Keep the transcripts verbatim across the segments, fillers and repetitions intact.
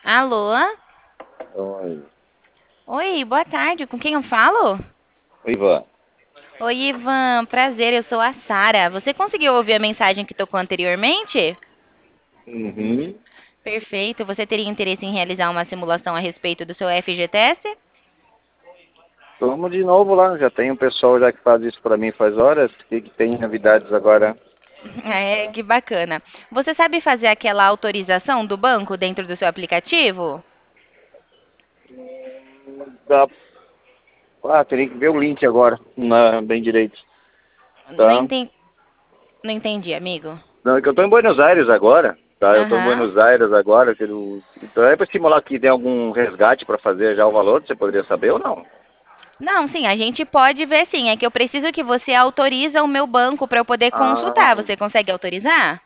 Alô? Oi. Oi, boa tarde. Com quem eu falo? Oi, Ivan. Oi, Ivan. Prazer, eu sou a Sara. Você conseguiu ouvir a mensagem que tocou anteriormente? Uhum. Perfeito. Você teria interesse em realizar uma simulação a respeito do seu F G T S? Vamos de novo lá. Já tem um pessoal já que faz isso para mim faz horas. O que, que tem novidades agora? É, que bacana. Você sabe fazer aquela autorização do banco dentro do seu aplicativo? Dá... Ah, teria que ver o link agora. Na... Bem direito. Não Tá? entendi, não entendi, amigo. Não, é que eu tô em Buenos Aires agora. Tá? Eu tô em Aham. Buenos Aires agora. Eu quero... Então é para estimular que tem algum resgate para fazer já o valor. Você poderia saber ou não? Não, sim, a gente pode ver sim. É que eu preciso que você autorize o meu banco para eu poder Ah, consultar. Você consegue autorizar?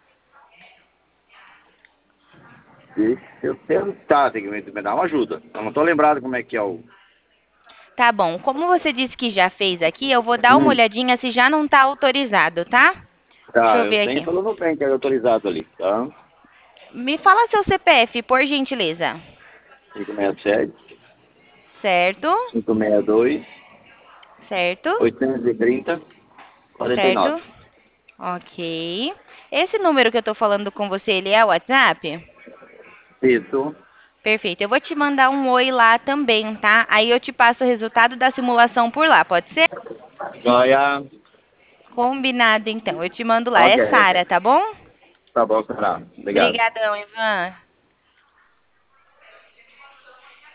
deixa eu tentar. Tem que me me dar uma ajuda. Eu não tô lembrado como é que é o... Tá bom. Como você disse que já fez aqui, eu vou dar uma Hum. olhadinha se já não está autorizado, tá? Deixa Tá, eu eu ver tenho aqui. pelo Nubank que é autorizado ali. Tá? Me fala seu C P F, por gentileza. cinco seis sete, Certo? cinco seis dois, Certo? oitocentos e trinta, quarenta e nove. Certo? Ok. Esse número que eu tô falando com você, ele é o WhatsApp? Isso. Perfeito. Eu vou te mandar um oi lá também, tá? Aí eu te passo o resultado da simulação por lá, pode ser? Joia. Combinado, então. Eu te mando lá. Ok. É Sara, tá bom? Tá bom, será. Obrigado. Obrigadão, Ivan.